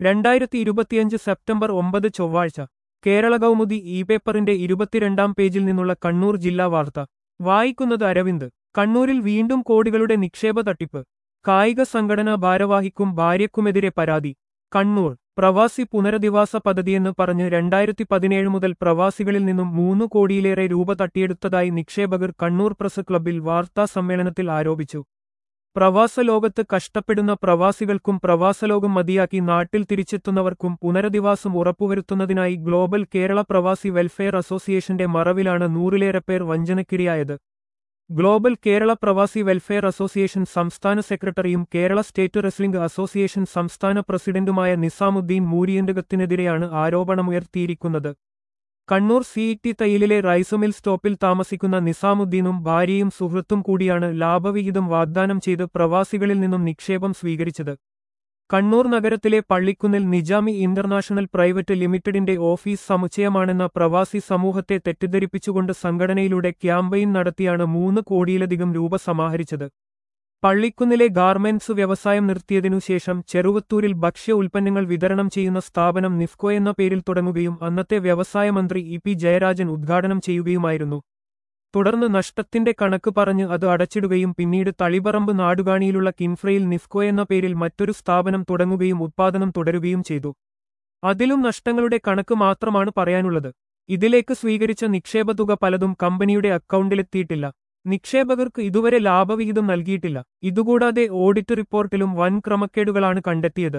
2025 September 9 ചൊവ്വാഴ്ച Kerala Kaumudi E പേപ്പറിന്റെ 22-ാം പേജിൽ നിന്നുള്ള കണ്ണൂർ ജില്ലാ വാർത്ത വായിക്കുന്നത് അരവിന്ദ്. കണ്ണൂരിൽ വീണ്ടും കോടികളുടെ നിക്ഷേപ തട്ടിപ്പ്. കായിക സംഘടനാ ഭാരവാഹിക്കും ഭാര്യയ്ക്കുമെതിരെ പരാതി. കണ്ണൂർ പ്രവാസി പുനരധിവാസ പദ്ധതിയെന്ന് പറഞ്ഞ് 2017 മുതൽ പ്രവാസികളിൽ നിന്നും 3 കോടിയിലേറെ രൂപ തട്ടിയെടുത്തതായി നിക്ഷേപകർ കണ്ണൂർ പ്രസ് ക്ലബ്ബിൽ വാർത്താ സമ്മേളനത്തിൽ ആരോപിച്ചു. പ്രവാസലോകത്ത് കഷ്ടപ്പെടുന്ന പ്രവാസികൾക്കും പ്രവാസലോകം മതിയാക്കി നാട്ടിൽ തിരിച്ചെത്തുന്നവർക്കും പുനരധിവാസം ഉറപ്പുവരുത്തുന്നതിനായി ഗ്ലോബൽ കേരള പ്രവാസി വെൽഫെയർ അസോസിയേഷന്റെ മറവിലാണ് 100-ലേറെ പേർ വഞ്ചനയ്ക്കിരയായത്. ഗ്ലോബൽ കേരള പ്രവാസി വെൽഫെയർ അസോസിയേഷൻ സംസ്ഥാന സെക്രട്ടറിയും കേരള സ്റ്റേറ്റ് റെസ്ലിംഗ് അസോസിയേഷൻ സംസ്ഥാന പ്രസിഡന്റുമായ നിസാമുദ്ദീൻ മൂരിയന്തകത്തിനെതിരെയാണ് ആരോപണമുയർത്തിയിരിക്കുന്നത്. കണ്ണൂർ CET തയ്യിലിലെ റൈസ് മിൽ സ്റ്റോപ്പിൽ താമസിക്കുന്ന നിസാമുദ്ദീനും ഭാര്യയും സുഹൃത്തും കൂടിയാണ് ലാഭവിഹിതം വാഗ്ദാനം ചെയ്ത് പ്രവാസികളിൽ നിന്നും നിക്ഷേപം സ്വീകരിച്ചത്. കണ്ണൂർ നഗരത്തിലെ പള്ളിക്കുന്നിൽ നിജാമി ഇന്റർനാഷണൽ പ്രൈവറ്റ് ലിമിറ്റഡിന്റെ ഓഫീസ് സമുച്ചയമാണെന്ന പ്രവാസി സമൂഹത്തെ തെറ്റിദ്ധരിപ്പിച്ചുകൊണ്ട് സംഘടനയിലൂടെ ക്യാമ്പയിൻ നടത്തിയാണ് 3 കോടിയിലധികം രൂപ സമാഹരിച്ചത്. പള്ളിക്കുന്നിലെ ഗാർമെന്റ്സ് വ്യവസായം നിർത്തിയതിനുശേഷം ചെറുവത്തൂരിൽ ഭക്ഷ്യ ഉൽപ്പന്നങ്ങൾ വിതരണം ചെയ്യുന്ന സ്ഥാപനം നിഫ്കോ എന്ന പേരിൽ തുടങ്ങുകയും അന്നത്തെ വ്യവസായ മന്ത്രി EP ജയരാജൻ ഉദ്ഘാടനം ചെയ്യുകയുമായിരുന്നു. തുടർന്ന് നഷ്ടത്തിന്റെ കണക്ക് പറഞ്ഞ് അത് അടച്ചിടുകയും പിന്നീട് തളിപറമ്പ് നാടുകാണിയിലുള്ള കിൻഫ്രയിൽ നിഫ്കോ എന്ന പേരിൽ മറ്റൊരു സ്ഥാപനം തുടങ്ങുകയും ഉത്പാദനം തുടരുകയും ചെയ്തു. അതിലും നഷ്ടങ്ങളുടെ കണക്ക് മാത്രമാണ് പറയാനുള്ളത്. ഇതിലേക്ക് സ്വീകരിച്ച നിക്ഷേപതുക പലതും കമ്പനിയുടെ അക്കൗണ്ടിലെത്തിയിട്ടില്ല. നിക്ഷേപകർക്ക് ഇതുവരെ ലാഭവിഹിതം നൽകിയിട്ടില്ല. ഇതുകൂടാതെ ഓഡിറ്റ് റിപ്പോർട്ടിലും വൻ ക്രമക്കേടുകളാണ് കണ്ടെത്തിയത്.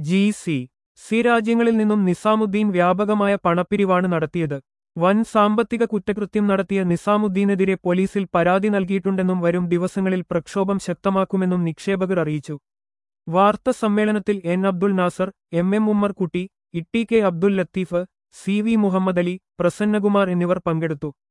GCC രാജ്യങ്ങളിൽ നിന്നും നിസാമുദ്ദീൻ വ്യാപകമായ പണപ്പിരിവാണ് നടത്തിയത്. വൻ സാമ്പത്തിക കുറ്റകൃത്യം നടത്തിയ നിസാമുദ്ദീനെതിരെ പോലീസിൽ പരാതി നൽകിയിട്ടുണ്ടെന്നും വരും ദിവസങ്ങളിൽ പ്രക്ഷോഭം ശക്തമാക്കുമെന്നും നിക്ഷേപകർ അറിയിച്ചു. വാർത്താ സമ്മേളനത്തിൽ N Abdul Nasar, MM Ummerkutty, ITK Abdul Latheef, CV Muhammad Ali, Prasannakumar എന്നിവർ പങ്കെടുത്തു.